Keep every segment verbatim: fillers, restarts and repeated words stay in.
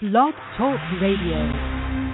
Blog Talk Radio.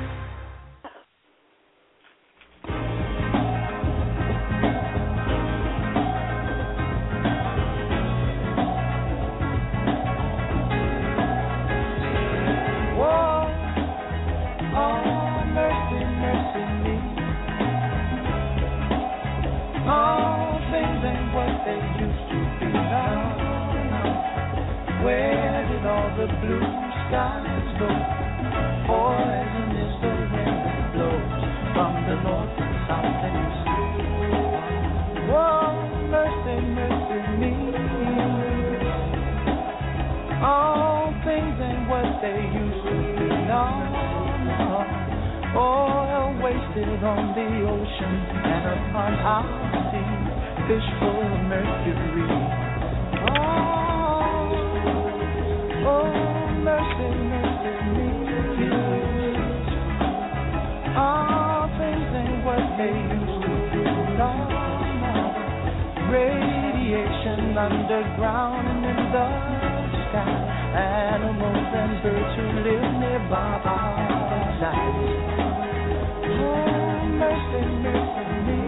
On the ocean and upon our sea, fish full of mercury. Oh, oh, mercy, mercy me. All things ain't what they used to be. No, no. Radiation underground and in the sky. Animals and birds who live nearby our sight. Mercy, mercy me.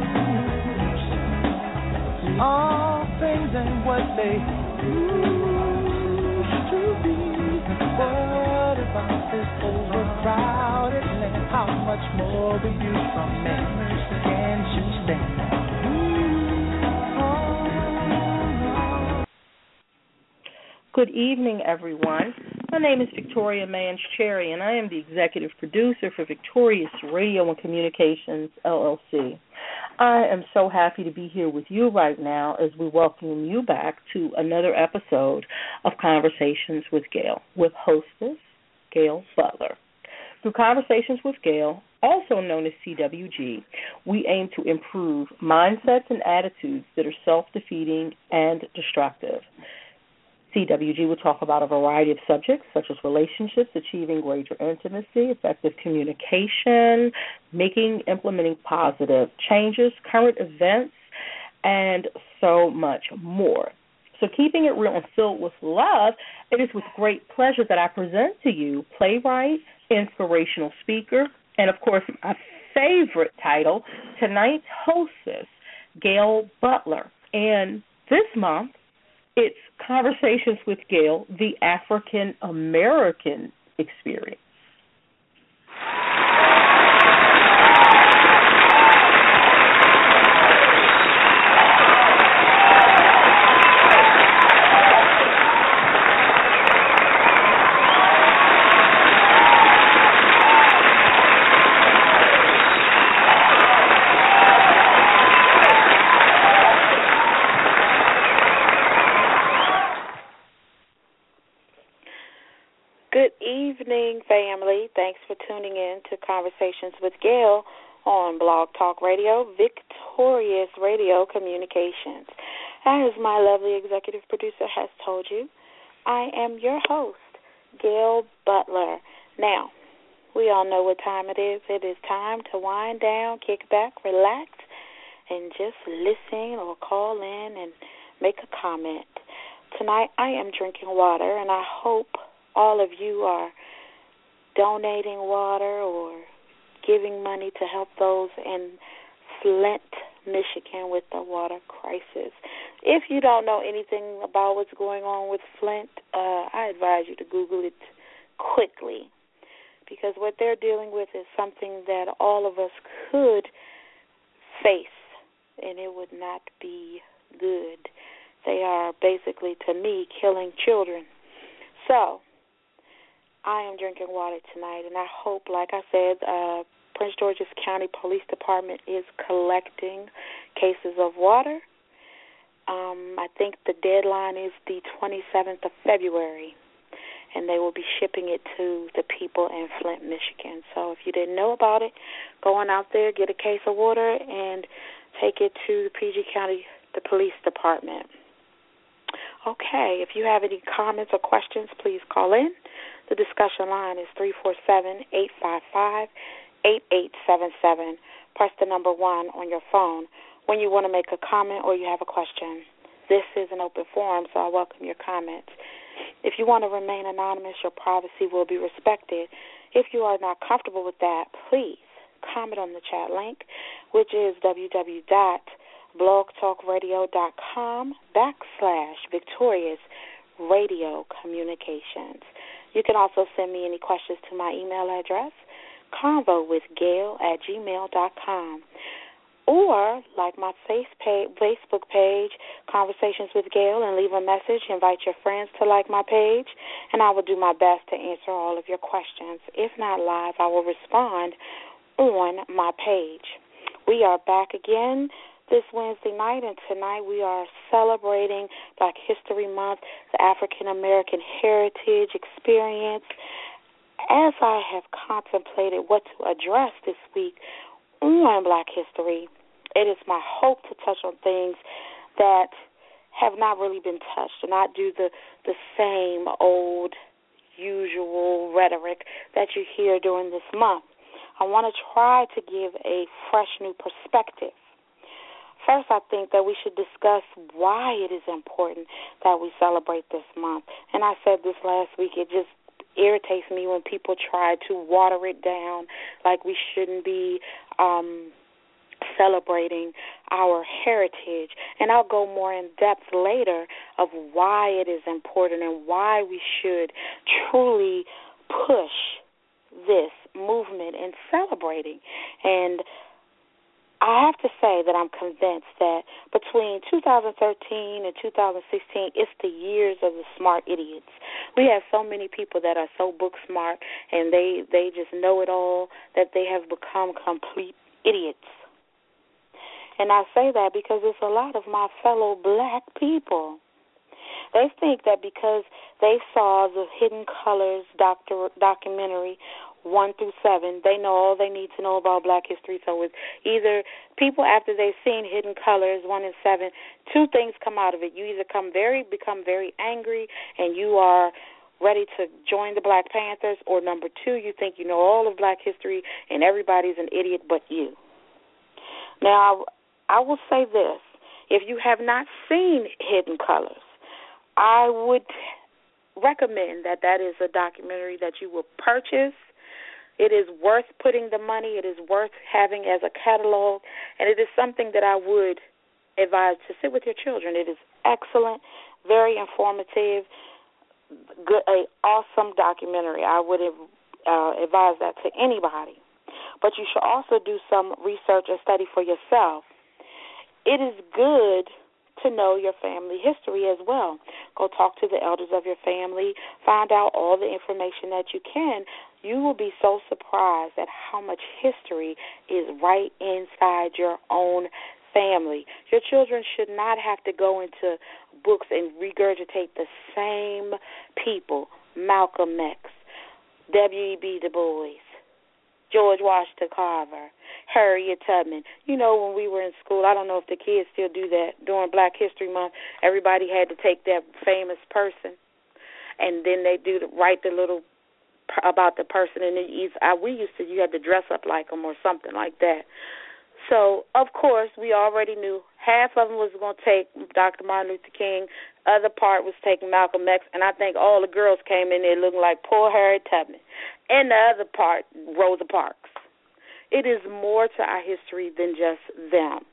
All things ain't what they used to be. What about this overcrowded land? How much more abuse from men can you stand? Good evening, everyone. My name is Victoria Manch-Cherry, and I am the executive producer for Victorious Radio and Communications, L L C. I am so happy to be here with you right now as we welcome you back to another episode of Conversations with Gail, with hostess Gail Butler. Through Conversations with Gail, also known as C W G, we aim to improve mindsets and attitudes that are self-defeating and destructive. C W G will talk about a variety of subjects such as relationships, achieving greater intimacy, effective communication, making, implementing positive changes, current events, and so much more. So keeping it real and filled with love, it is with great pleasure that I present to you playwright, inspirational speaker, and, of course, my favorite title, tonight's hostess, Gail Butler. And this month, it's Conversations with Gail, the African American Experience. Evening, family. Thanks for tuning in to Conversations with Gail on Blog Talk Radio, Victorious Radio Communications. As my lovely executive producer has told you, I am your host, Gail Butler. Now, we all know what time it is. It is time to wind down, kick back, relax, and just listen or call in and make a comment. Tonight, I am drinking water, and I hope all of you are donating water or giving money to help those in Flint, Michigan with the water crisis. If you don't know anything about what's going on with Flint, uh, I advise you to Google it quickly, because what they're dealing with is something that all of us could face, and it would not be good. They are basically, to me, killing children. So, I am drinking water tonight, and I hope, like I said, uh, Prince George's County Police Department is collecting cases of water. Um, I think the deadline is the twenty-seventh of February, and they will be shipping it to the people in Flint, Michigan. So if you didn't know about it, go on out there, get a case of water, and take it to the P G County, the Police Department. Okay, if you have any comments or questions, please call in. The discussion line is three four seven, eight five five, eight eight seven seven. Press the number one on your phone when you want to make a comment or you have a question. This is an open forum, so I welcome your comments. If you want to remain anonymous, your privacy will be respected. If you are not comfortable with that, please comment on the chat link, which is www.blogtalkradio.com backslash victorious radio communications. You can also send me any questions to my email address, convowithgail at gmail dot com. Or like my face page, Facebook page, Conversations with Gail, and leave a message. Invite your friends to like my page, and I will do my best to answer all of your questions. If not live, I will respond on my page. We are back again this Wednesday night, and tonight we are celebrating Black History Month, the African American Heritage Experience. As I have contemplated what to address this week on Black History, it is my hope to touch on things that have not really been touched and not do the, the same old usual rhetoric that you hear during this month. I want to try to give a fresh new perspective. First, I think that we should discuss why it is important that we celebrate this month. And I said this last week, it just irritates me when people try to water it down like we shouldn't be um, celebrating our heritage. And I'll go more in depth later of why it is important and why we should truly push this movement in celebrating. And I have to say that I'm convinced that between two thousand thirteen and two thousand sixteen, it's the years of the smart idiots. We have so many people that are so book smart and they, they just know it all that they have become complete idiots. And I say that because it's a lot of my fellow black people. They think that because they saw the Hidden Colors doctor, documentary one through seven, they know all they need to know about Black history. So it's either people, after they've seen Hidden Colors one and seven, two things come out of it. You either come very, become very angry and you are ready to join the Black Panthers, or number two, you think you know all of Black history and everybody's an idiot but you. Now, I will say this. If you have not seen Hidden Colors, I would recommend that that is a documentary that you will purchase. It is worth putting the money. It is worth having as a catalog, and it is something that I would advise to sit with your children. It is excellent, very informative, good, a awesome documentary. I would uh, advise that to anybody. But you should also do some research and study for yourself. It is good to know your family history as well. Go talk to the elders of your family. Find out all the information that you can. You will be so surprised at how much history is right inside your own family. Your children should not have to go into books and regurgitate the same people. Malcolm X, W E B Du Bois, George Washington Carver, Harriet Tubman. You know, when we were in school, I don't know if the kids still do that, during Black History Month, everybody had to take that famous person, and then they do the, write the little about the person, and it, I, we used to, you had to dress up like them or something like that. So, of course, we already knew half of them was going to take Doctor Martin Luther King, other part was taking Malcolm X, and I think all the girls came in there looking like poor Harriet Tubman, and the other part, Rosa Parks. It is more to our history than just them.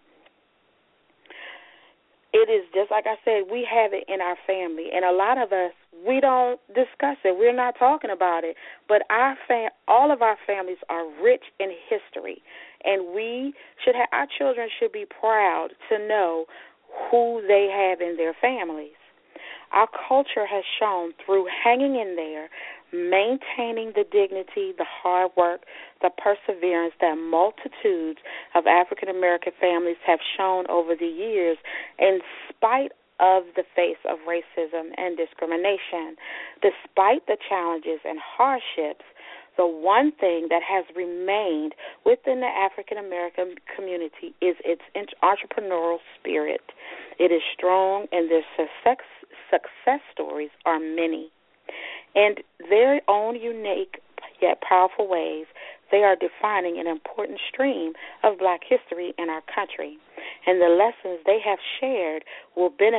It is just, like I said, we have it in our family, and a lot of us, we don't discuss it. We're not talking about it, but our fam- all of our families are rich in history, and we should have, our children should be proud to know who they have in their families. Our culture has shown through hanging in there, maintaining the dignity, the hard work, the perseverance that multitudes of African American families have shown over the years, in spite of the face of racism and discrimination. Despite the challenges and hardships, the one thing that has remained within the African American community is its entrepreneurial spirit. It is strong, and their success, success stories are many. In their own unique yet powerful ways, they are defining an important stream of Black history in our country, and the lessons they have shared will benefit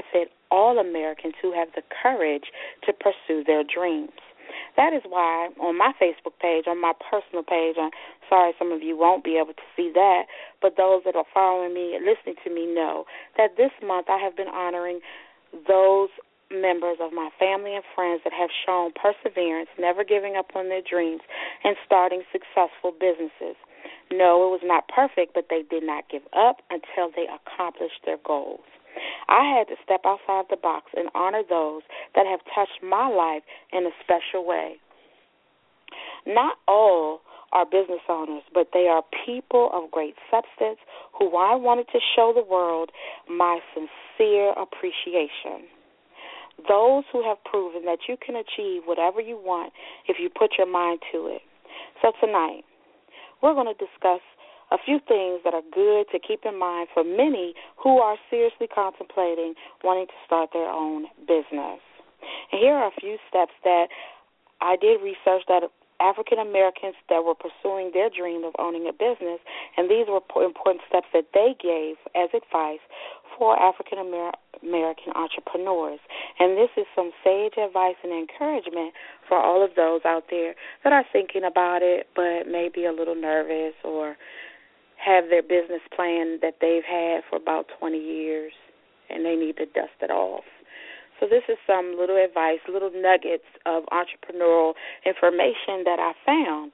all Americans who have the courage to pursue their dreams. That is why on my Facebook page, on my personal page, I'm sorry some of you won't be able to see that, but those that are following me and listening to me know that this month I have been honoring those members of my family and friends that have shown perseverance, never giving up on their dreams, and starting successful businesses. No, it was not perfect, but they did not give up until they accomplished their goals. I had to step outside the box and honor those that have touched my life in a special way. Not all are business owners, but they are people of great substance who I wanted to show the world my sincere appreciation. Those who have proven that you can achieve whatever you want if you put your mind to it. So tonight, we're going to discuss a few things that are good to keep in mind for many who are seriously contemplating wanting to start their own business. And here are a few steps that I did research that African Americans that were pursuing their dream of owning a business, and these were important steps that they gave as advice for African American entrepreneurs. And this is some sage advice and encouragement for all of those out there that are thinking about it but may be a little nervous or have their business plan that they've had for about twenty years and they need to dust it off. So this is some little advice, little nuggets of entrepreneurial information that I found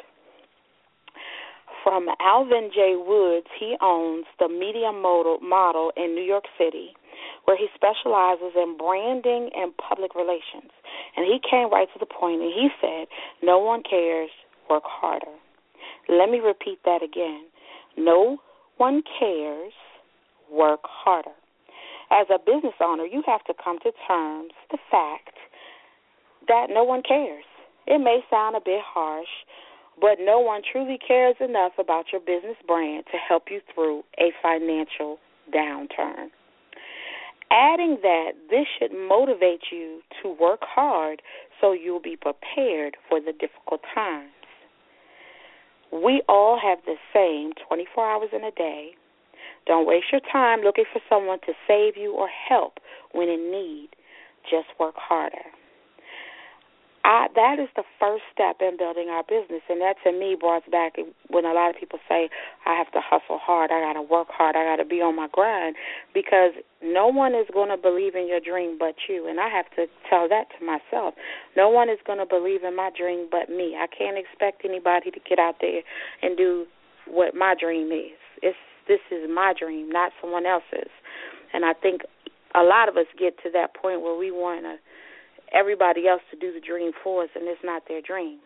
from Alvin J. Woods. He owns the Media Model, model in New York City, where he specializes in branding and public relations. And he came right to the point, and he said, no one cares, work harder. Let me repeat that again. No one cares, work harder. As a business owner, you have to come to terms with the fact that no one cares. It may sound a bit harsh, but no one truly cares enough about your business brand to help you through a financial downturn. Adding that, this should motivate you to work hard so you'll be prepared for the difficult times. We all have the same twenty-four hours in a day. Don't waste your time looking for someone to save you or help when in need. Just work harder. I, that is the first step in building our business, and that to me brought back when a lot of people say, I have to hustle hard, I got to work hard, I got to be on my grind, because no one is going to believe in your dream but you, and I have to tell that to myself. No one is going to believe in my dream but me. I can't expect anybody to get out there and do what my dream is. It's This is my dream, not someone else's. And I think a lot of us get to that point where we want a, everybody else to do the dream for us, and it's not their dream.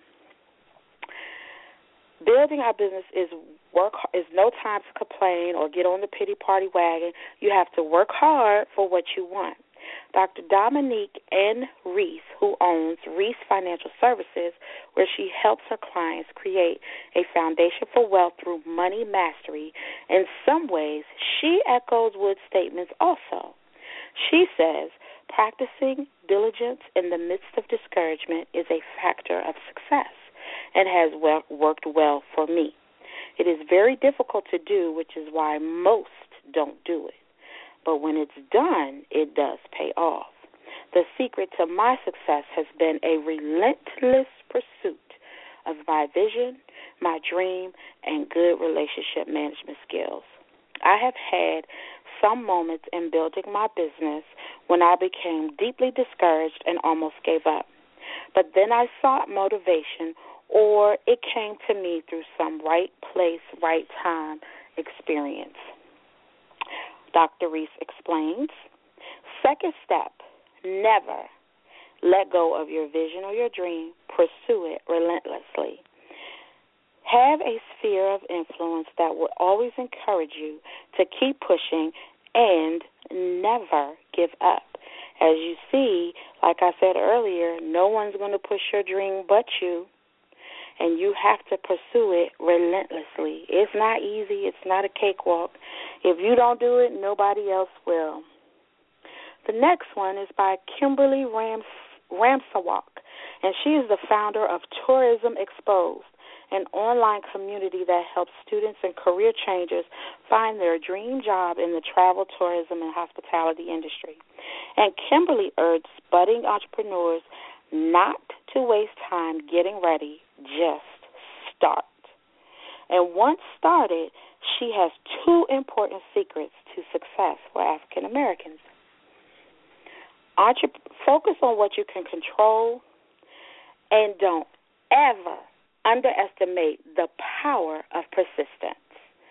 Building our business is work is no time to complain or get on the pity party wagon. You have to work hard for what you want. Doctor Dominique N. Reese, who owns Reese Financial Services, where she helps her clients create a foundation for wealth through money mastery, in some ways she echoes Wood's statements also. She says, practicing diligence in the midst of discouragement is a factor of success and has well, worked well for me. It is very difficult to do, which is why most don't do it. But when it's done, it does pay off. The secret to my success has been a relentless pursuit of my vision, my dream, and good relationship management skills. I have had some moments in building my business when I became deeply discouraged and almost gave up. But then I sought motivation, or it came to me through some right place, right time experience. Doctor Reese explains, second step, never let go of your vision or your dream. Pursue it relentlessly. Have a sphere of influence that will always encourage you to keep pushing and never give up. As you see, like I said earlier, no one's going to push your dream but you, and you have to pursue it relentlessly. It's not easy. It's not a cakewalk. If you don't do it, nobody else will. The next one is by Kimberly Rams- Ramsawak, and she is the founder of Tourism Exposed, an online community that helps students and career changers find their dream job in the travel, tourism, and hospitality industry. And Kimberly urged budding entrepreneurs not to waste time getting ready, just start. And once started, she has two important secrets to success for African Americans. Entre- focus on what you can control, and don't ever underestimate the power of persistence.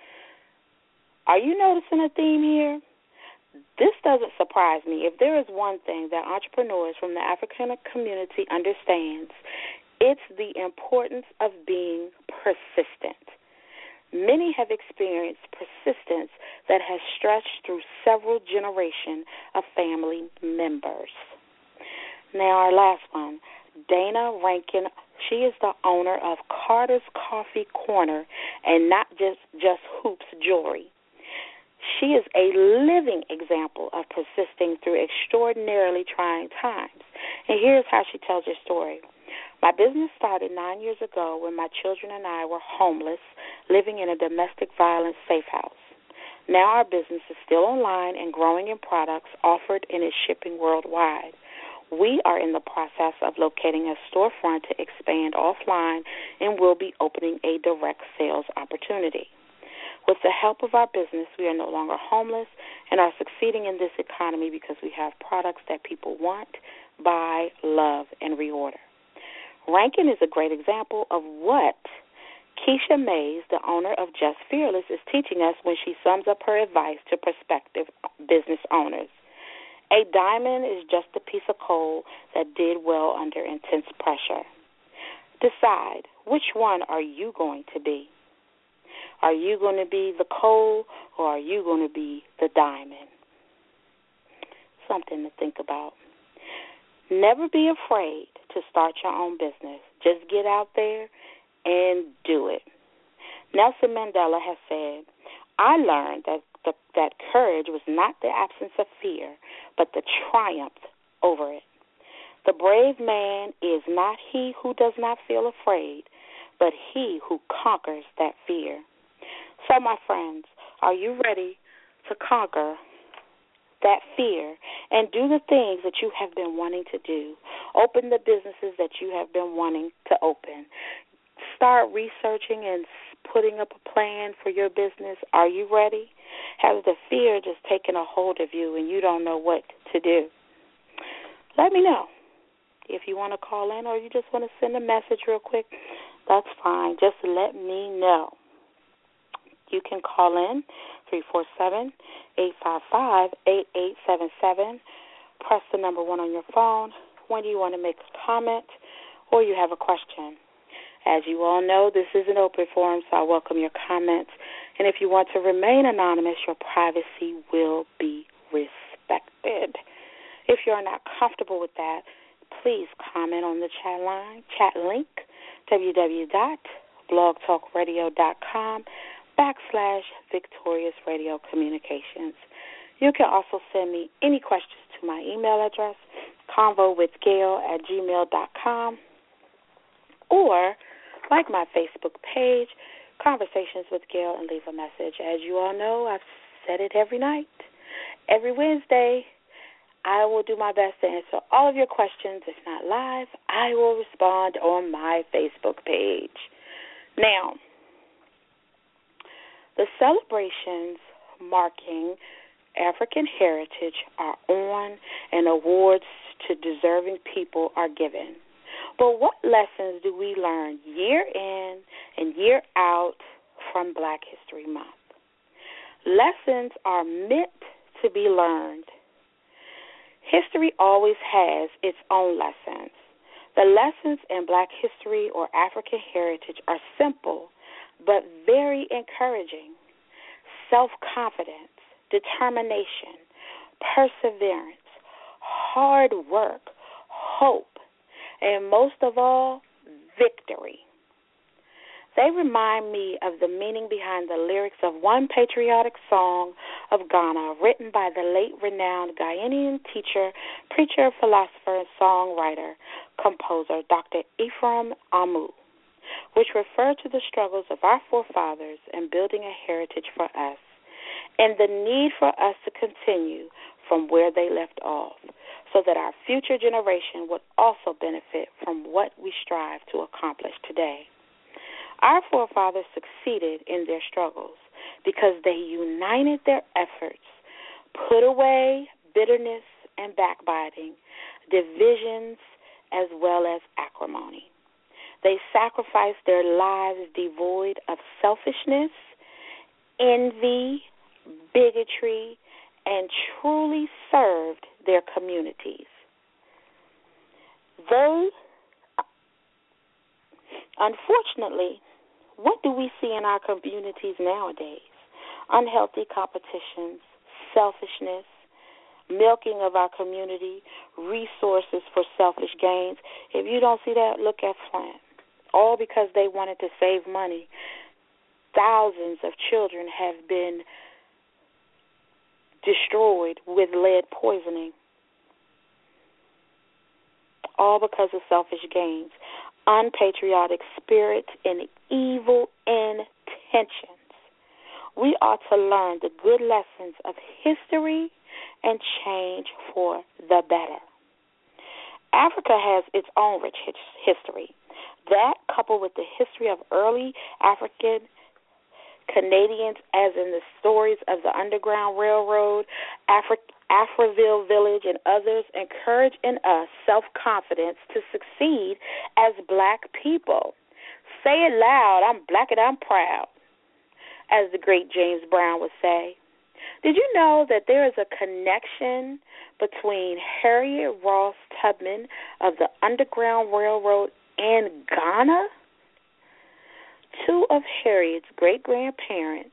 Are you noticing a theme here? This doesn't surprise me. If there is one thing that entrepreneurs from the African community understands, it's the importance of being persistent. Many have experienced persistence that has stretched through several generations of family members. Now, our last one, Dana Rankin. She is the owner of Carter's Coffee Corner and not just, just Hoops Jewelry. She is a living example of persisting through extraordinarily trying times. And here's how she tells her story. My business started nine years ago when my children and I were homeless, living in a domestic violence safe house. Now our business is still online and growing in products offered and is shipping worldwide. We are in the process of locating a storefront to expand offline and will be opening a direct sales opportunity. With the help of our business, we are no longer homeless and are succeeding in this economy because we have products that people want, buy, love, and reorder. Rankin is a great example of what Keisha Mays, the owner of Just Fearless, is teaching us when she sums up her advice to prospective business owners. A diamond is just a piece of coal that did well under intense pressure. Decide, which one are you going to be? Are you going to be the coal or are you going to be the diamond? Something to think about. Never be afraid to start your own business. Just get out there and do it. Nelson Mandela has said, I learned that the, that courage was not the absence of fear, but the triumph over it. The brave man is not he who does not feel afraid, but he who conquers that fear. So, my friends, are you ready to conquer that fear and do the things that you have been wanting to do? Open the businesses that you have been wanting to open. Start researching and putting up a plan for your business. Are you ready? Has the fear just taken a hold of you and you don't know what to do? Let me know. If you want to call in or you just want to send a message real quick, that's fine. Just let me know. You can call in three four seven, eight five five, eight eight seven seven. Press the number one on your phone when you want to make a comment or you have a question. As you all know, this is an open forum, so I welcome your comments. And if you want to remain anonymous, your privacy will be respected. If you're not comfortable with that, please comment on the chat line, chat link, www.blogtalkradio.com backslash Victorious Radio Communications. You can also send me any questions to my email address, convowithgail at gmail dot com, or like my Facebook page, Conversations with Gail, and leave a message. As you all know, I've said it every night. Every Wednesday, I will do my best to answer all of your questions. If not live, I will respond on my Facebook page. Now, the celebrations marking African heritage are on and awards to deserving people are given. But what lessons do we learn year in and year out from Black History Month? Lessons are meant to be learned. History always has its own lessons. The lessons in Black history or African heritage are simple but very encouraging. Self-confidence, determination, perseverance, hard work, hope, and most of all, victory. They remind me of the meaning behind the lyrics of one patriotic song of Ghana written by the late renowned Ghanaian teacher, preacher, philosopher, and songwriter, composer Doctor Ephraim Amu. which refer to the struggles of our forefathers in building a heritage for us, and the need for us to continue from where they left off, so that our future generation would also benefit from what we strive to accomplish today. Our forefathers succeeded in their struggles because they united their efforts, put away bitterness and backbiting, divisions, as well as acrimony. They sacrificed their lives devoid of selfishness, envy, bigotry, and truly served their communities. They, unfortunately, what do we see in our communities nowadays? Unhealthy competitions, selfishness, milking of our community, resources for selfish gains. If you don't see that, look at Flint. All because they wanted to save money. Thousands of children have been destroyed with lead poisoning. All because of selfish gains, unpatriotic spirits, and evil intentions. We ought to learn the good lessons of history and change for the better. Africa has its own rich history. That, coupled with the history of early African Canadians, as in the stories of the Underground Railroad, Afri- Afriville Village, and others, encourage in us self-confidence to succeed as black people. Say it loud, I'm black and I'm proud, as the great James Brown would say. Did you know that there is a connection between Harriet Ross Tubman of the Underground Railroad and Ghana? Two of Harriet's great-grandparents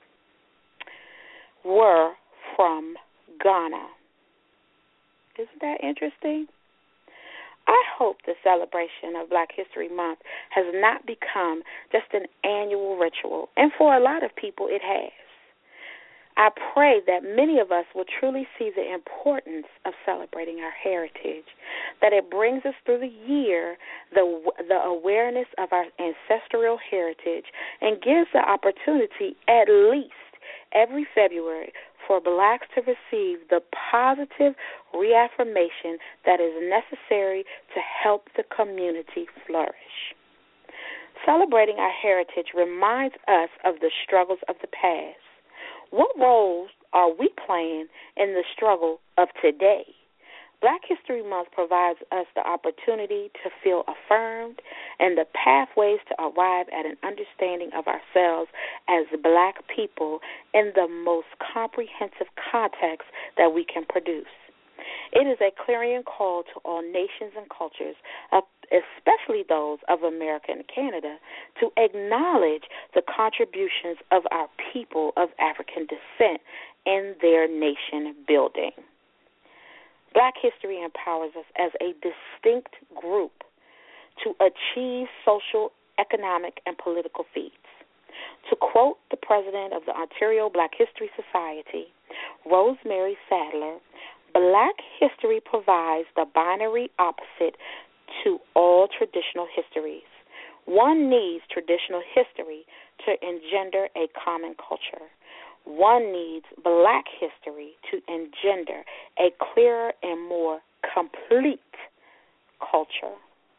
were from Ghana. Isn't that interesting? I hope the celebration of Black History Month has not become just an annual ritual, and for a lot of people it has. I pray that many of us will truly see the importance of celebrating our heritage, that it brings us through the year the the awareness of our ancestral heritage, and gives the opportunity at least every February for blacks to receive the positive reaffirmation that is necessary to help the community flourish. Celebrating our heritage reminds us of the struggles of the past. What roles are we playing in the struggle of today? Black History Month provides us the opportunity to feel affirmed and the pathways to arrive at an understanding of ourselves as black people in the most comprehensive context that we can produce. It is a clarion call to all nations and cultures, especially those of America and Canada, to acknowledge the contributions of our people of African descent in their nation building. Black history empowers us as a distinct group to achieve social, economic, and political feats. To quote the president of the Ontario Black History Society, Rosemary Sadler, Black history provides the binary opposite to all traditional histories. One needs traditional history to engender a common culture. One needs black history to engender a clearer and more complete culture.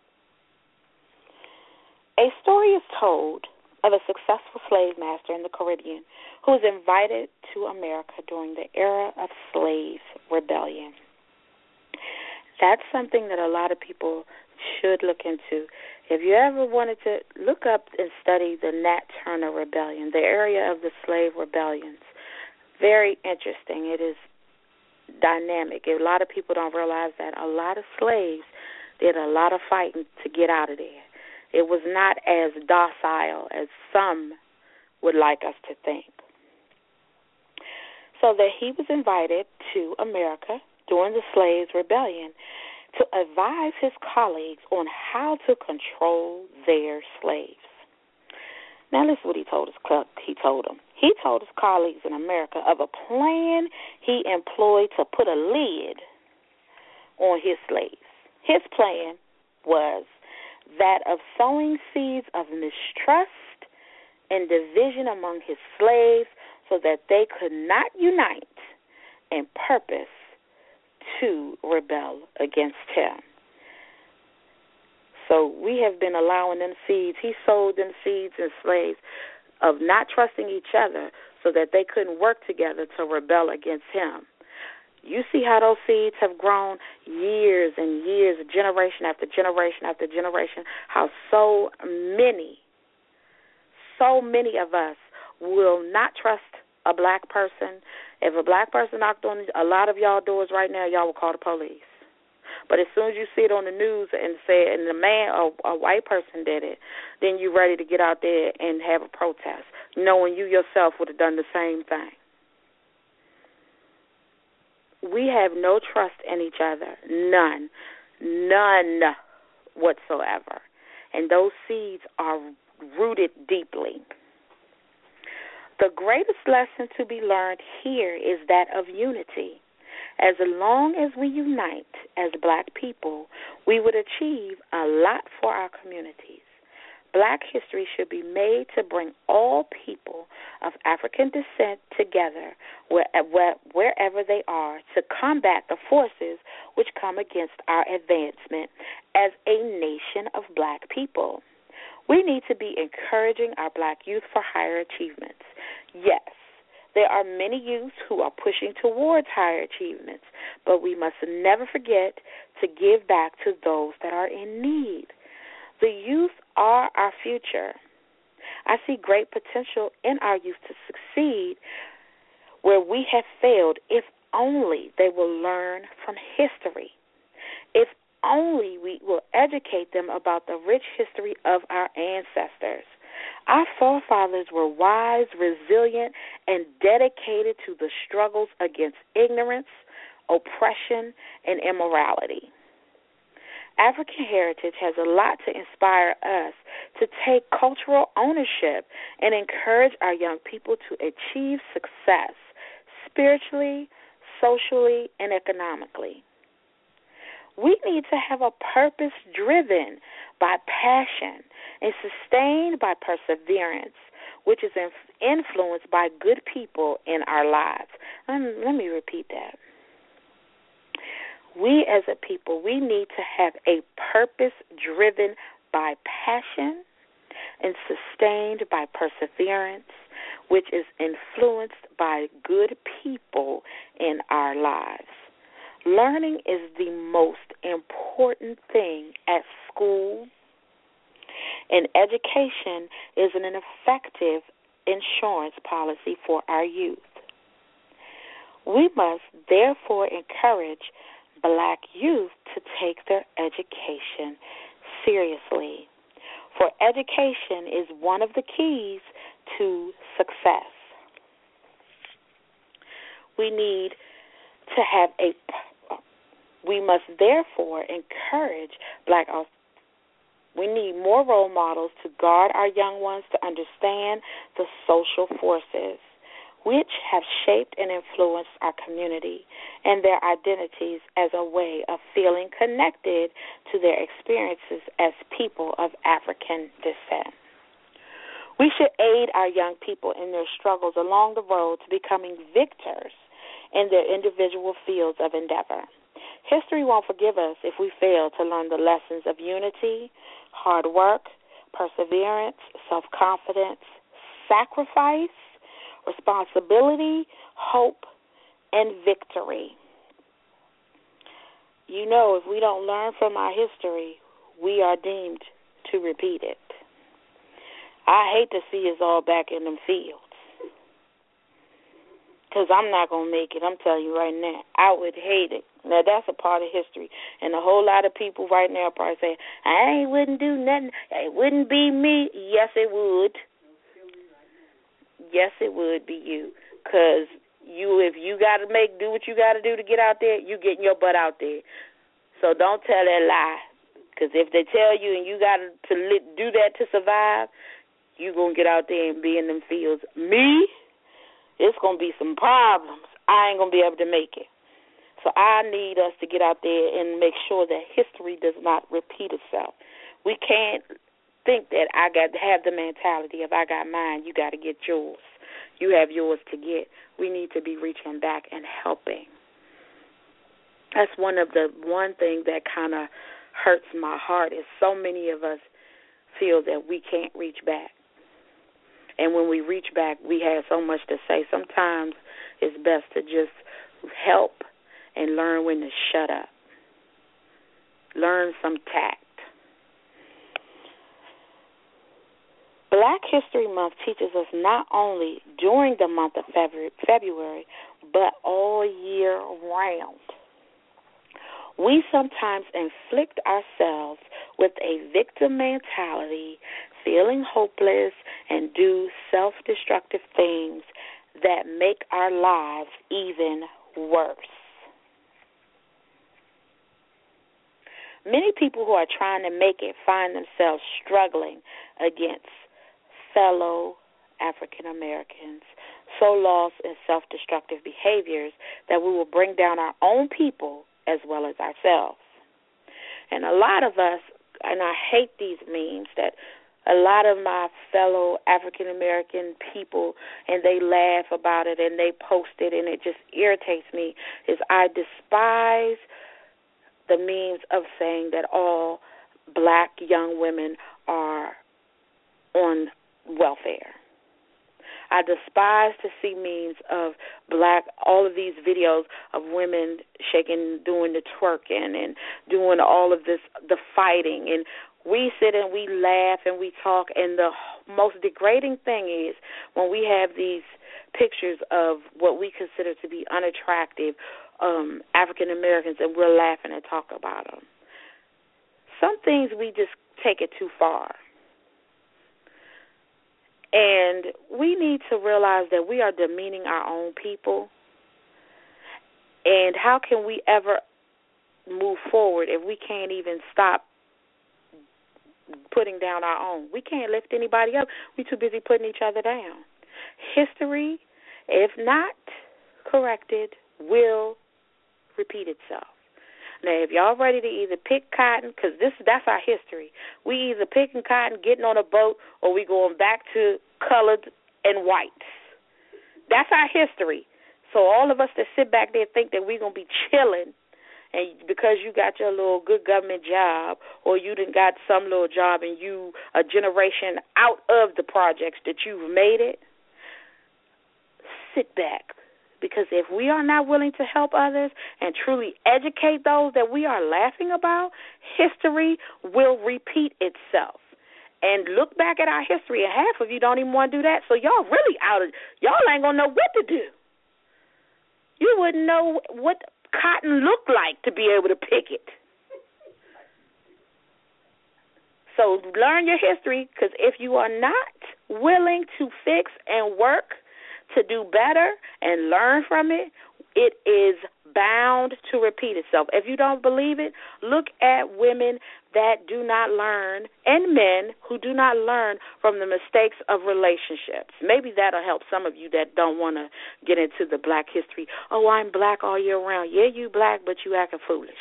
A story is told of a successful slave master in the Caribbean who was invited to America during the era of slave rebellion. That's something that a lot of people should look into. If you ever wanted to look up and study the Nat Turner Rebellion, the area of the slave rebellions, very interesting. It is dynamic. A lot of people don't realize that a lot of slaves did a lot of fighting to get out of there. It was not as docile as some would like us to think. So that he was invited to America during the slaves' rebellion to advise his colleagues on how to control their slaves. Now listen what he told his he told them. He told his colleagues in America of a plan he employed to put a lid on his slaves. His plan was that of sowing seeds of mistrust and division among his slaves so that they could not unite in purpose to rebel against him. So we have been allowing them seeds. He sowed them seeds and slaves of not trusting each other so that they couldn't work together to rebel against him. You see how those seeds have grown years and years, generation after generation after generation, how so many, so many of us will not trust a black person. If a black person knocked on a lot of y'all doors right now, y'all will call the police. But as soon as you see it on the news and say, and the man or a white person did it, then you're ready to get out there and have a protest, knowing you yourself would have done the same thing. We have no trust in each other, none, none whatsoever. And those seeds are rooted deeply. The greatest lesson to be learned here is that of unity. As long as we unite as black people, we would achieve a lot for our communities. Black history should be made to bring all people of African descent together where, where, wherever they are to combat the forces which come against our advancement as a nation of black people. We need to be encouraging our black youth for higher achievements. Yes, there are many youth who are pushing towards higher achievements, but we must never forget to give back to those that are in need. The youth are our future. I see great potential in our youth to succeed where we have failed if only they will learn from history. If only we will educate them about the rich history of our ancestors. Our forefathers were wise, resilient, and dedicated to the struggles against ignorance, oppression, and immorality. African heritage has a lot to inspire us to take cultural ownership and encourage our young people to achieve success spiritually, socially, and economically. We need to have a purpose driven by passion and sustained by perseverance, which is influenced by good people in our lives. Um, let me repeat that. We as a people, we need to have a purpose driven by passion and sustained by perseverance, which is influenced by good people in our lives. Learning is the most important thing at school, and education is an effective insurance policy for our youth. We must therefore encourage black youth to take their education seriously, for education is one of the keys to success. We need to have a We must therefore encourage black We need more role models to guard our young ones to understand the social forces which have shaped and influenced our community and their identities as a way of feeling connected to their experiences as people of African descent. We should aid our young people in their struggles along the road to becoming victors in their individual fields of endeavor. History won't forgive us if we fail to learn the lessons of unity, hard work, perseverance, self-confidence, sacrifice, responsibility, hope, and victory. You know, if we don't learn from our history, we are deemed to repeat it. I hate to see us all back in them fields, because I'm not going to make it. I'm telling you right now, I would hate it. Now, that's a part of history. And a whole lot of people right now probably say, I ain't wouldn't do nothing. It wouldn't be me. Yes, it would. Yes, it would be you. Because you, if you got to make, do what you got to do to get out there, you getting your butt out there. So don't tell that lie. Because if they tell you and you got to do that to survive, you going to get out there and be in them fields. Me, it's going to be some problems. I ain't going to be able to make it. So I need us to get out there and make sure that history does not repeat itself. We can't think that I got to have the mentality if I got mine, you got to get yours. You have yours to get. We need to be reaching back and helping. That's one of the one thing that kind of hurts my heart is so many of us feel that we can't reach back. And when we reach back, we have so much to say. Sometimes it's best to just help and learn when to shut up. Learn some tact. Black History Month teaches us not only during the month of February, but all year round. We sometimes inflict ourselves with a victim mentality, feeling hopeless, and do self-destructive things that make our lives even worse. Many people who are trying to make it find themselves struggling against fellow African Americans, so lost in self-destructive behaviors that we will bring down our own people as well as ourselves. And a lot of us, and I hate these memes, that a lot of my fellow African American people, and they laugh about it and they post it, and it just irritates me, is I despise the memes of saying that all black young women are on welfare. I despise to see memes of black, all of these videos of women shaking, doing the twerking and doing all of this, the fighting. And we sit and we laugh and we talk. And the most degrading thing is when we have these pictures of what we consider to be unattractive um, African Americans and we're laughing and talk about them. Some things we just take it too far. And we need to realize that we are demeaning our own people. And how can we ever move forward if we can't even stop putting down our own? We can't lift anybody up. We're too busy putting each other down. History, if not corrected, will repeat itself. Now, if y'all ready to either pick cotton, because this that's our history, we either picking cotton, getting on a boat, or we going back to colored and whites. That's our history. So all of us that sit back there think that we're going to be chilling, and because you got your little good government job, or you done got some little job and you a generation out of the projects that you've made it, sit back. Because if we are not willing to help others and truly educate those that we are laughing about, history will repeat itself. And look back at our history, and half of you don't even want to do that, so y'all really out of, y'all ain't going to know what to do. You wouldn't know what cotton looked like to be able to pick it. So learn your history, because if you are not willing to fix and work to do better and learn from it, it is bound to repeat itself. If you don't believe it, look at women that do not learn and men who do not learn from the mistakes of relationships. Maybe that'll help some of you that don't want to get into the black history. Oh, I'm black all year round. Yeah, you black, but you acting foolish.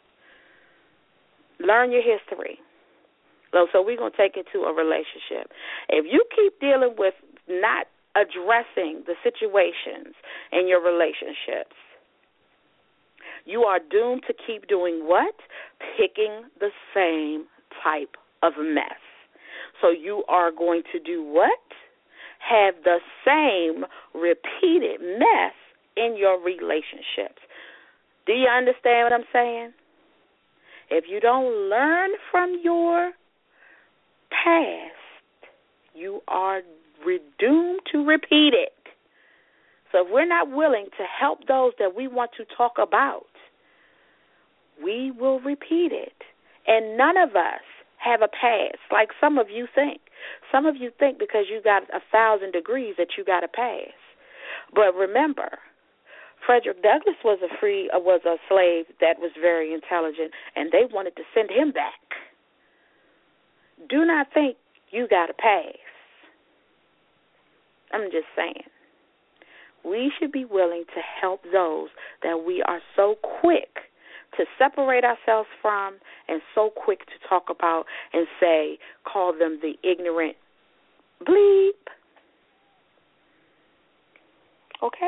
Learn your history. So, so we're going to take it to a relationship. If you keep dealing with not addressing the situations in your relationships, you are doomed to keep doing what? Picking the same type of mess. So you are going to do what? Have the same repeated mess in your relationships. Do you understand what I'm saying? If you don't learn from your past, you are doomed to repeat it. So if we're not willing to help those that we want to talk about, we will repeat it. And none of us have a past like some of you think. Some of you think because you got a thousand degrees that you got a pass. But remember, Frederick Douglass was a free uh, was a slave that was very intelligent, and they wanted to send him back. Do not think you got a pass. I'm just saying. We should be willing to help those that we are so quick to separate ourselves from, and so quick to talk about and say, call them the ignorant bleep. Okay?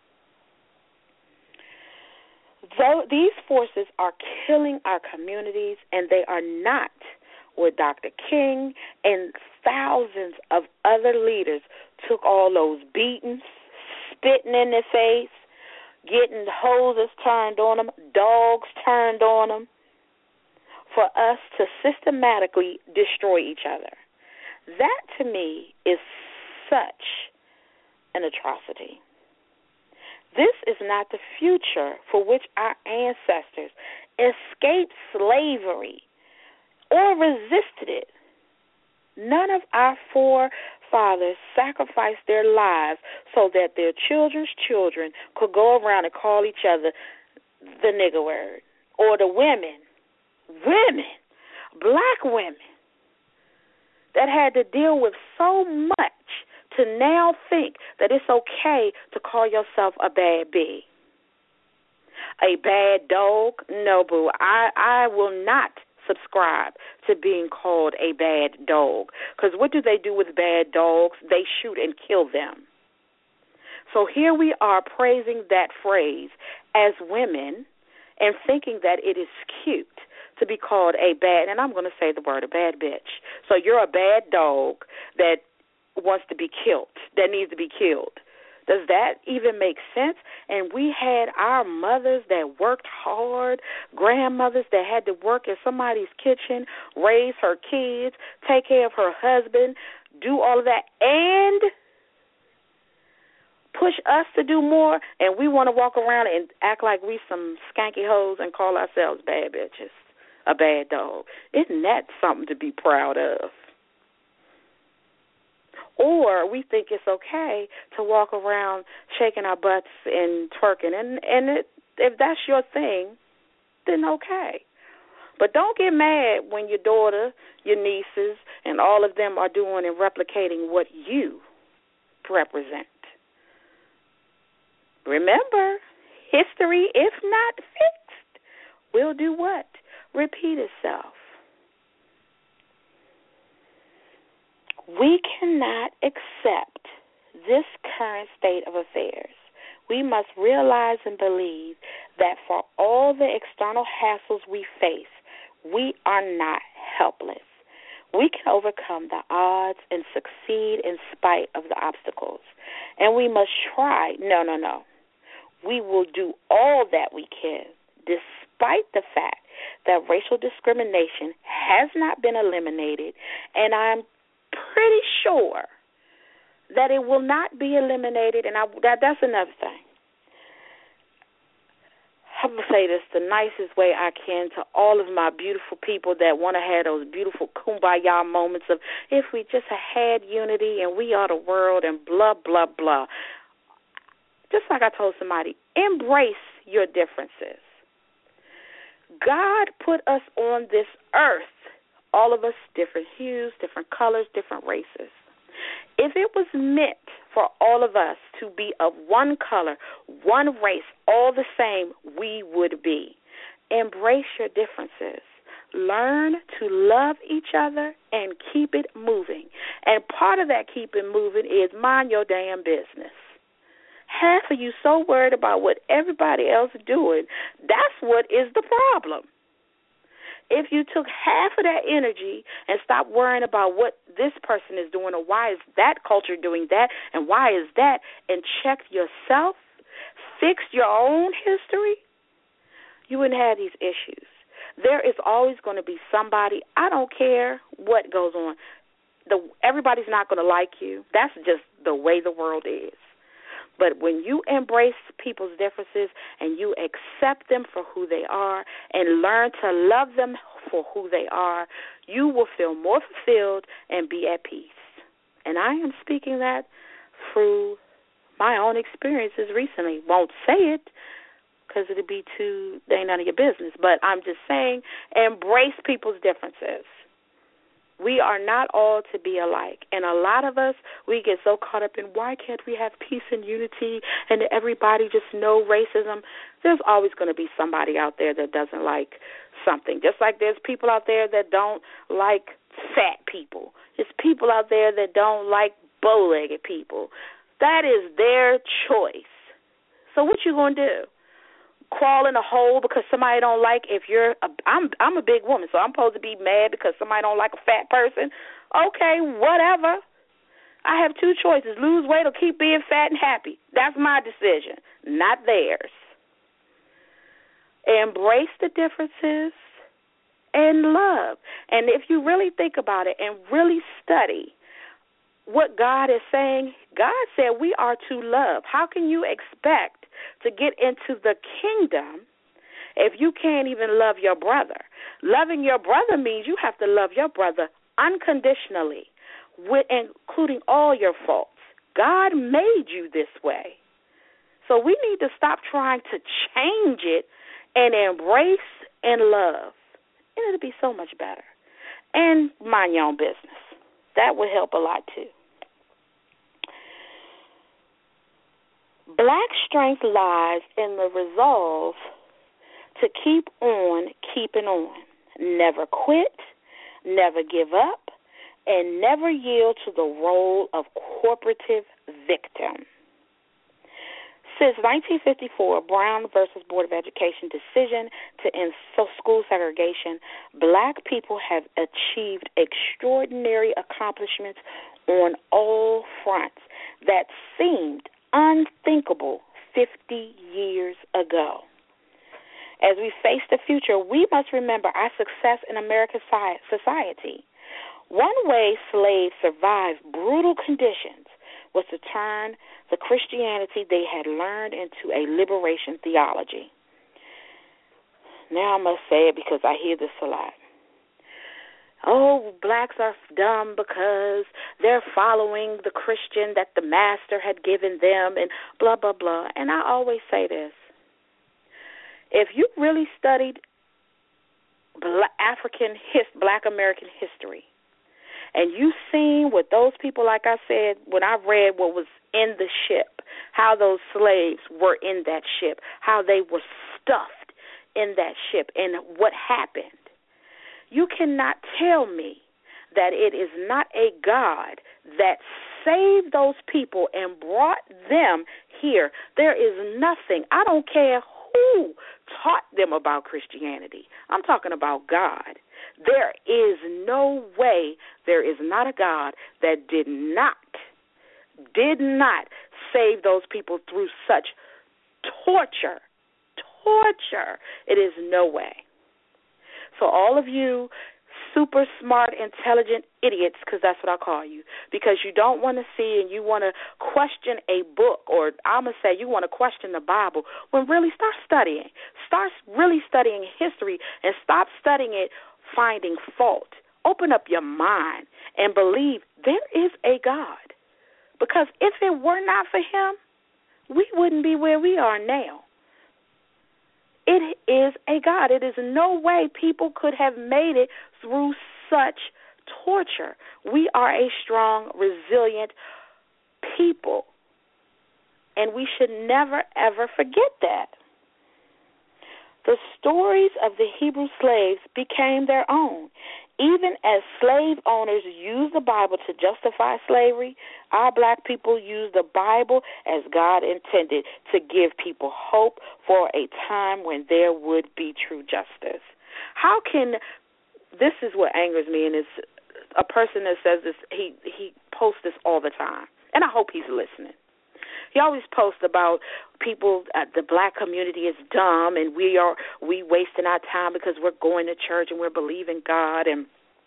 Though these forces are killing our communities, and they are not what Doctor King and thousands of other leaders took all those beatings, spitting in their face, getting hoses turned on them, dogs turned on them, for us to systematically destroy each other. That, to me, is such an atrocity. This is not the future for which our ancestors escaped slavery or resisted it. None of our forefathers sacrificed their lives so that their children's children could go around and call each other the nigger word, or the women, women, black women, that had to deal with so much to now think that it's okay to call yourself a bad bee, a bad dog. No, boo. I, I will not subscribe to being called a bad dog, because what do they do with bad dogs? They shoot and kill them. So here we are praising that phrase as women and thinking that it is cute to be called a bad, and I'm going to say the word, a bad bitch. So you're a bad dog that wants to be killed, that needs to be killed. Does that even make sense? And we had our mothers that worked hard, grandmothers that had to work in somebody's kitchen, raise her kids, take care of her husband, do all of that, and push us to do more, and we want to walk around and act like we some skanky hoes and call ourselves bad bitches, a bad dog. Isn't that something to be proud of? Or we think it's okay to walk around shaking our butts and twerking. And, and it, if that's your thing, then okay. But don't get mad when your daughter, your nieces, and all of them are doing and replicating what you represent. Remember, history, if not fixed, will do what? Repeat itself. We cannot accept this current state of affairs. We must realize and believe that for all the external hassles we face, we are not helpless. We can overcome the odds and succeed in spite of the obstacles. And we must try. No, no, no. We will do all that we can, despite the fact that racial discrimination has not been eliminated, and I'm pretty sure that it will not be eliminated, and I, that, that's another thing. I'm going to say this the nicest way I can to all of my beautiful people that want to have those beautiful kumbaya moments of if we just had unity and we are the world and blah, blah, blah. Just like I told somebody, embrace your differences. God put us on this earth, all of us different hues, different colors, different races. If it was meant for all of us to be of one color, one race, all the same, we would be. Embrace your differences. Learn to love each other and keep it moving. And part of that keep it moving is mind your damn business. Half of you so worried about what everybody else is doing, that's what is the problem. If you took half of that energy and stopped worrying about what this person is doing or why is that culture doing that and why is that, and checked yourself, fixed your own history, you wouldn't have these issues. There is always going to be somebody, I don't care what goes on. The, everybody's not going to like you. That's just the way the world is. But when you embrace people's differences and you accept them for who they are and learn to love them for who they are, you will feel more fulfilled and be at peace. And I am speaking that through my own experiences recently. Won't say it because it'll be too, they ain't none of your business. But I'm just saying, embrace people's differences. We are not all to be alike. And a lot of us, we get so caught up in why can't we have peace and unity and everybody just know racism. There's always going to be somebody out there that doesn't like something. Just like there's people out there that don't like fat people. There's people out there that don't like bow-legged people. That is their choice. So what you going to do? Crawl in a hole because somebody don't like if you're a, I'm I'm a big woman, so I'm supposed to be mad because somebody don't like a fat person. Okay, whatever. I have two choices: lose weight or keep being fat and happy. That's my decision, not theirs. Embrace the differences and love. And if you really think about it and really study what God is saying, God said we are to love. How can you expect to get into the kingdom if you can't even love your brother? Loving your brother means you have to love your brother unconditionally, with including all your faults. God made you this way. So we need to stop trying to change it and embrace and love. And it'll be so much better. And mind your own business. That would help a lot too. Black strength lies in the resolve to keep on keeping on, never quit, never give up, and never yield to the role of corporative victim. Since nineteen fifty-four, Brown versus Board of Education decision to end school segregation, black people have achieved extraordinary accomplishments on all fronts that seemed unthinkable fifty years ago. As we face the future, we must remember our success in American society. One way slaves survived brutal conditions was to turn the Christianity they had learned into a liberation theology. Now I must say it because I hear this a lot. Oh, blacks are dumb because they're following the Christian that the master had given them and blah, blah, blah. And I always say this. If you really studied black African, his, black American history, and you seen what those people, like I said, when I read what was in the ship, how those slaves were in that ship, how they were stuffed in that ship, and what happened, you cannot tell me that it is not a God that saved those people and brought them here. There is nothing. I don't care who taught them about Christianity. I'm talking about God. There is no way there is not a God that did not, did not save those people through such torture. Torture. It is no way. So all of you super smart, intelligent idiots, because that's what I call you, because you don't want to see and you want to question a book, or I'm going to say you want to question the Bible, when really start studying. Start really studying history and stop studying it finding fault. Open up your mind and believe there is a God, because if it were not for him, we wouldn't be where we are now. It is a God. It is no way people could have made it through such torture. We are a strong, resilient people, and we should never, ever forget that. The stories of the Hebrew slaves became their own. Even as slave owners used the Bible to justify slavery, our black people used the Bible as God intended, to give people hope for a time when there would be true justice. How can, this is what angers me, and it's a person that says this, he, he posts this all the time, and I hope he's listening. He always posts about people, uh, the black community is dumb, and we are we wasting our time because we're going to church and we're believing God. And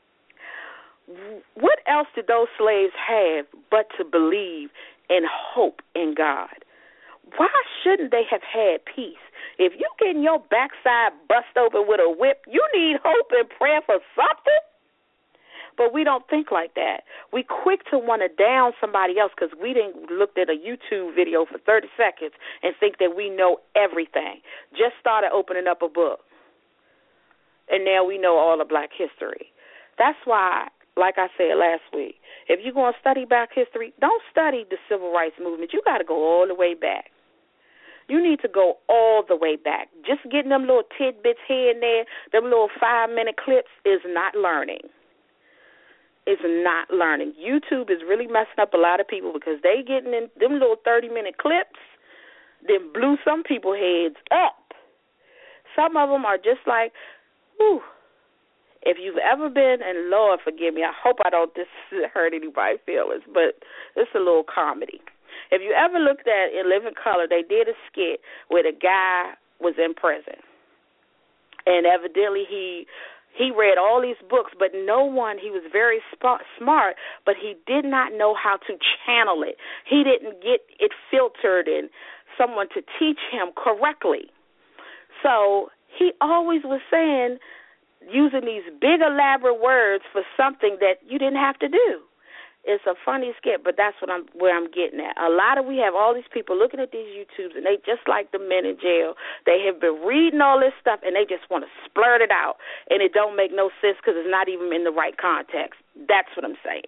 what else did those slaves have but to believe and hope in God? Why shouldn't they have had peace? If you're getting your backside bust open with a whip, you need hope and prayer for something. But we don't think like that. We quick to want to down somebody else because we didn't look at a YouTube video for thirty seconds and think that we know everything. Just started opening up a book, and now we know all of black history. That's why like I said last week, if you're going to study black history, don't study the civil rights movement. You got to go all the way back. You need to go all the way back. Just getting them little tidbits here and there, them little five-minute clips is not learning. It's not learning. YouTube is really messing up a lot of people because they getting in them little thirty-minute clips, then blew some people's heads up. Some of them are just like, whew. If you've ever been, and Lord forgive me, I hope I don't this hurt anybody's feelings, but it's a little comedy. If you ever looked at In Living Color, they did a skit where the guy was in prison. And evidently he he read all these books, but no one, he was very sp- smart, but he did not know how to channel it. He didn't get it filtered and someone to teach him correctly. So he always was saying, using these big elaborate words for something that you didn't have to do. It's a funny skit, but that's what I'm where I'm getting at. A lot of we have all these people looking at these YouTubes, and they just like the men in jail. They have been reading all this stuff, and they just want to splurt it out, and it don't make no sense because it's not even in the right context. That's what I'm saying.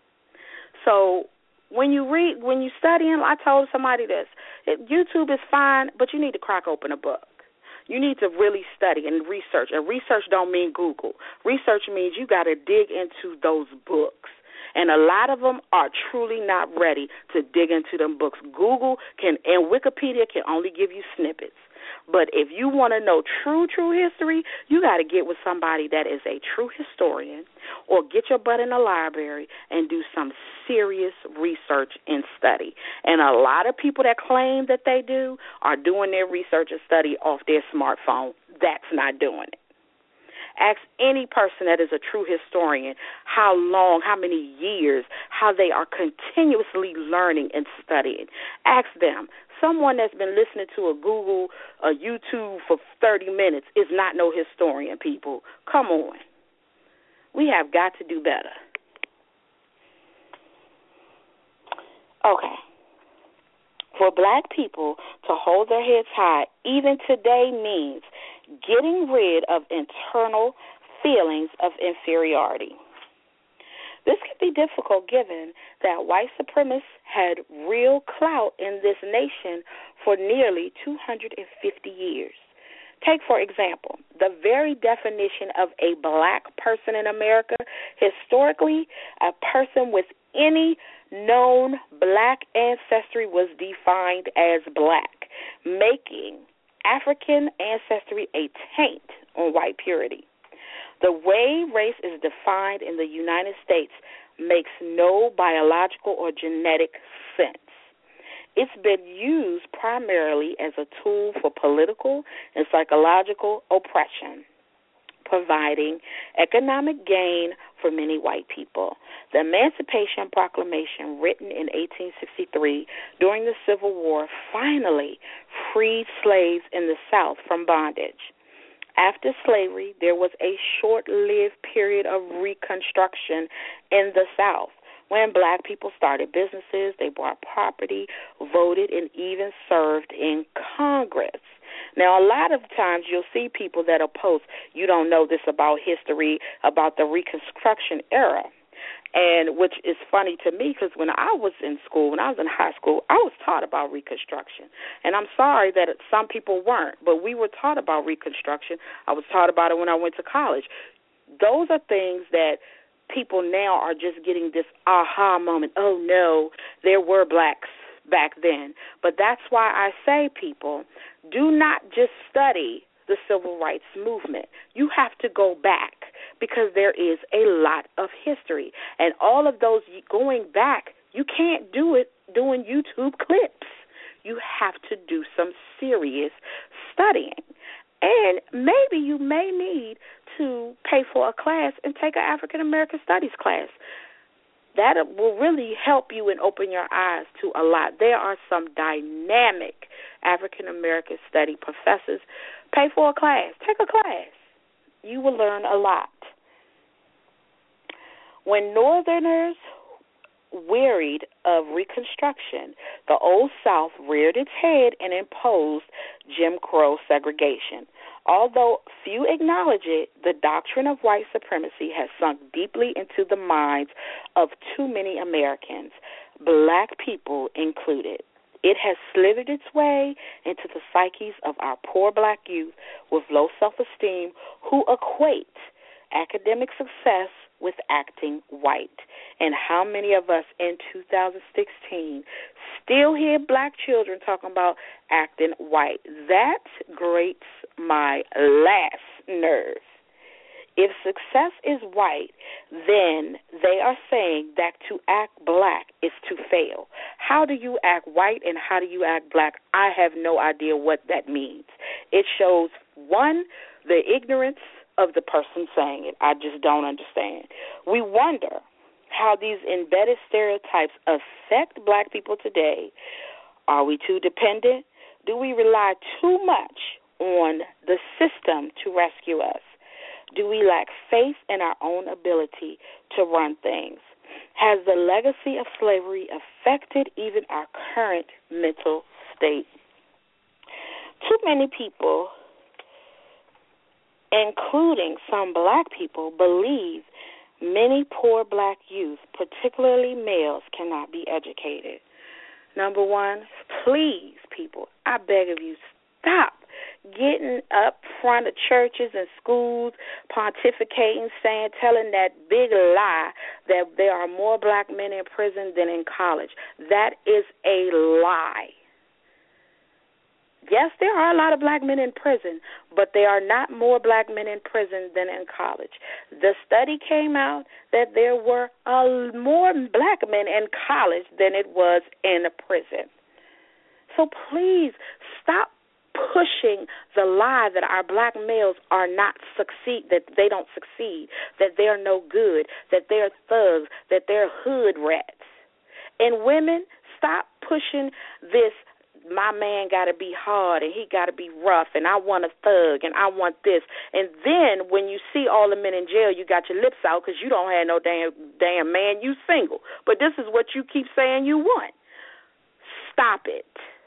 So when you read, when you study, I told somebody this, it, YouTube is fine, but you need to crack open a book. You need to really study and research. And research don't mean Google. Research means you got to dig into those books. And a lot of them are truly not ready to dig into them books. Google can and Wikipedia can only give you snippets. But if you want to know true, true history, you got to get with somebody that is a true historian, or get your butt in the library and do some serious research and study. And a lot of people that claim that they do are doing their research and study off their smartphone. That's not doing it. Ask any person that is a true historian how long, how many years, how they are continuously learning and studying. Ask them. Someone that's been listening to a Google, a YouTube for thirty minutes is not no historian, people. Come on. We have got to do better. Okay. For black people to hold their heads high, even today, means getting rid of internal feelings of inferiority. This can be difficult given that white supremacists had real clout in this nation for nearly two hundred fifty years. Take, for example, the very definition of a black person in America. Historically, a person with any known black ancestry was defined as black, making African ancestry a taint on white purity. The way race is defined in the United States makes no biological or genetic sense. It's been used primarily as a tool for political and psychological oppression, providing economic gain for many white people. The Emancipation Proclamation, written in eighteen sixty-three during the Civil War, finally freed slaves in the South from bondage. After slavery, there was a short-lived period of Reconstruction in the South when black people started businesses, they bought property, voted, and even served in Congress. Now, a lot of times you'll see people that oppose, you don't know this about history, about the Reconstruction era. And which is funny to me because when I was in school, when I was in high school, I was taught about Reconstruction. And I'm sorry that some people weren't, but we were taught about Reconstruction. I was taught about it when I went to college. Those are things that people now are just getting this aha moment. Oh, no, there were blacks back then. But that's why I say, people, do not just study the civil rights movement. You have to go back because there is a lot of history. And all of those going back, you can't do it doing YouTube clips. You have to do some serious studying. And maybe you may need to pay for a class and take an African American Studies class. That will really help you and open your eyes to a lot. There are some dynamic African American study professors. Pay for a class. Take a class. You will learn a lot. When Northerners wearied of Reconstruction, the Old South reared its head and imposed Jim Crow segregation. Although few acknowledge it, the doctrine of white supremacy has sunk deeply into the minds of too many Americans, black people included. It has slithered its way into the psyches of our poor black youth with low self-esteem who equate academic success with acting white. And how many of us in two thousand sixteen still hear black children talking about acting white? That grates my last nerve. If success is white, then they are saying that to act black is to fail. How do you act white and how do you act black? I have no idea what that means. It shows, one, the ignorance of the person saying it. I just don't understand. We wonder how these embedded stereotypes affect black people today. Are we too dependent? Do we rely too much on the system to rescue us? Do we lack faith in our own ability to run things? Has the legacy of slavery affected even our current mental state? Too many people, including some black people, believe many poor black youth, particularly males, cannot be educated. Number one, please, people, I beg of you, stop getting up front of churches and schools, pontificating, saying, telling that big lie that there are more black men in prison than in college. That is a lie. Yes, there are a lot of black men in prison, but there are not more black men in prison than in college. The study came out that there were uh, more black men in college than it was in a prison. So please stop pushing the lie that our black males are not succeed, that they don't succeed, that they're no good, that they're thugs, that they're hood rats. And women, stop pushing this, my man got to be hard and he got to be rough and I want a thug and I want this. And then when you see all the men in jail, you got your lips out because you don't have no damn, damn man, you single. But this is what you keep saying you want. Stop it.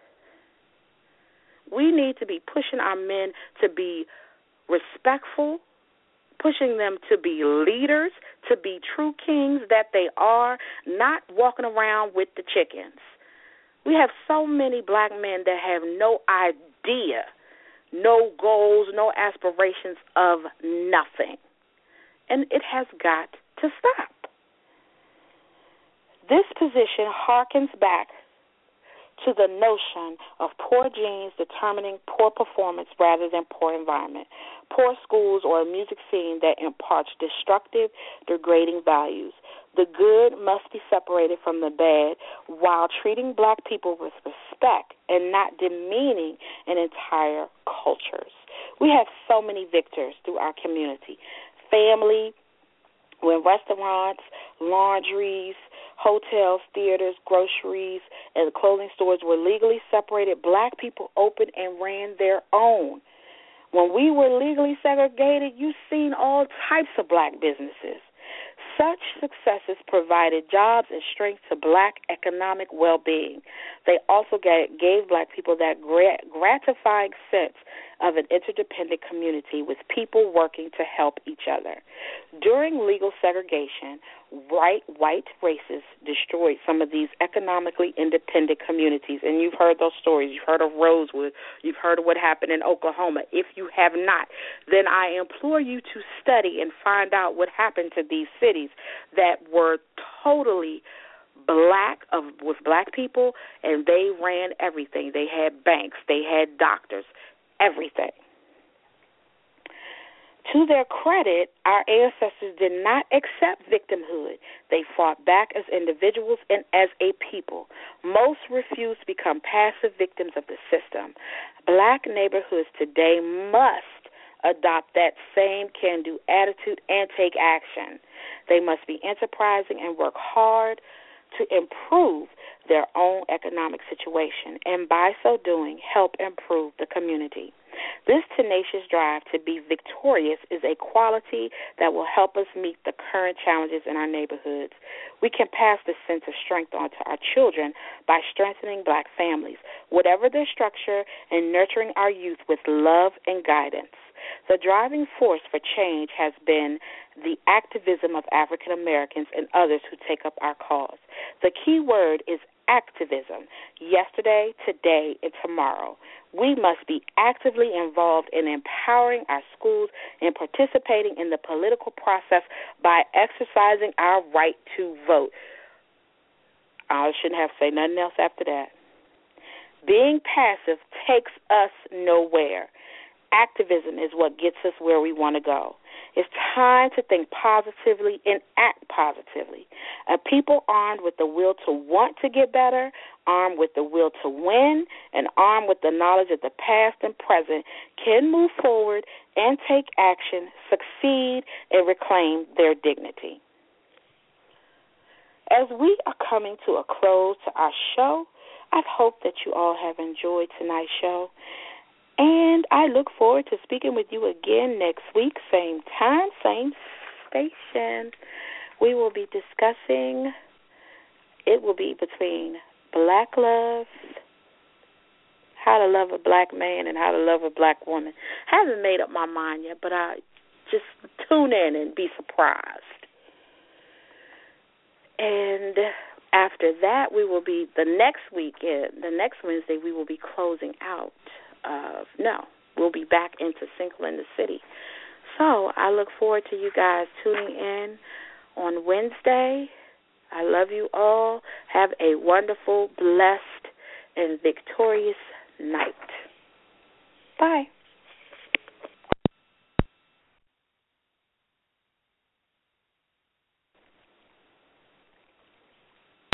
We need to be pushing our men to be respectful, pushing them to be leaders, to be true kings that they are, not walking around with the chickens. We have so many black men that have no idea, no goals, no aspirations of nothing. And it has got to stop. This position harkens back to the notion of poor genes determining poor performance rather than poor environment, poor schools, or a music scene that imparts destructive, degrading values. The good must be separated from the bad while treating black people with respect and not demeaning an entire cultures. We have so many victors through our community. Family, when restaurants, laundries, hotels, theaters, groceries, and clothing stores were legally separated, black people opened and ran their own. When we were legally segregated, you've seen all types of black businesses. Such successes provided jobs and strength to black economic well-being. They also gave black people that gratifying sense of an interdependent community with people working to help each other. During legal segregation, white, white races destroyed some of these economically independent communities. And you've heard those stories. You've heard of Rosewood. You've heard of what happened in Oklahoma. If you have not, then I implore you to study and find out what happened to these cities that were totally black, of with black people, and they ran everything. They had banks. They had doctors. Everything. To their credit, our ancestors did not accept victimhood. They fought back as individuals and as a people. Most refused to become passive victims of the system. Black neighborhoods today must adopt that same can-do attitude and take action. They must be enterprising and work hard to improve their own economic situation, and by so doing, help improve the community. This tenacious drive to be victorious is a quality that will help us meet the current challenges in our neighborhoods. We can pass this sense of strength on to our children by strengthening black families, whatever their structure, and nurturing our youth with love and guidance. The driving force for change has been the activism of African Americans and others who take up our cause. The key word is activism. Yesterday, today, and tomorrow. We must be actively involved in empowering our schools and participating in the political process by exercising our right to vote. I shouldn't have to say nothing else after that. Being passive takes us nowhere. Activism is what gets us where we want to go. It's time to think positively and act positively. A people armed with the will to want to get better, armed with the will to win, and armed with the knowledge of the past and present can move forward and take action, succeed, and reclaim their dignity. As we are coming to a close to our show, I hope that you all have enjoyed tonight's show. And I look forward to speaking with you again next week, same time, same station. We will be discussing, it will be between black love, how to love a black man, and how to love a black woman. I haven't made up my mind yet, but I just tune in and be surprised. And after that, we will be, the next weekend, the next Wednesday, we will be closing out. Of, no, we'll be back into Single in the City. So I look forward to you guys tuning in on Wednesday. I love you all. Have a wonderful, blessed, and victorious night. Bye.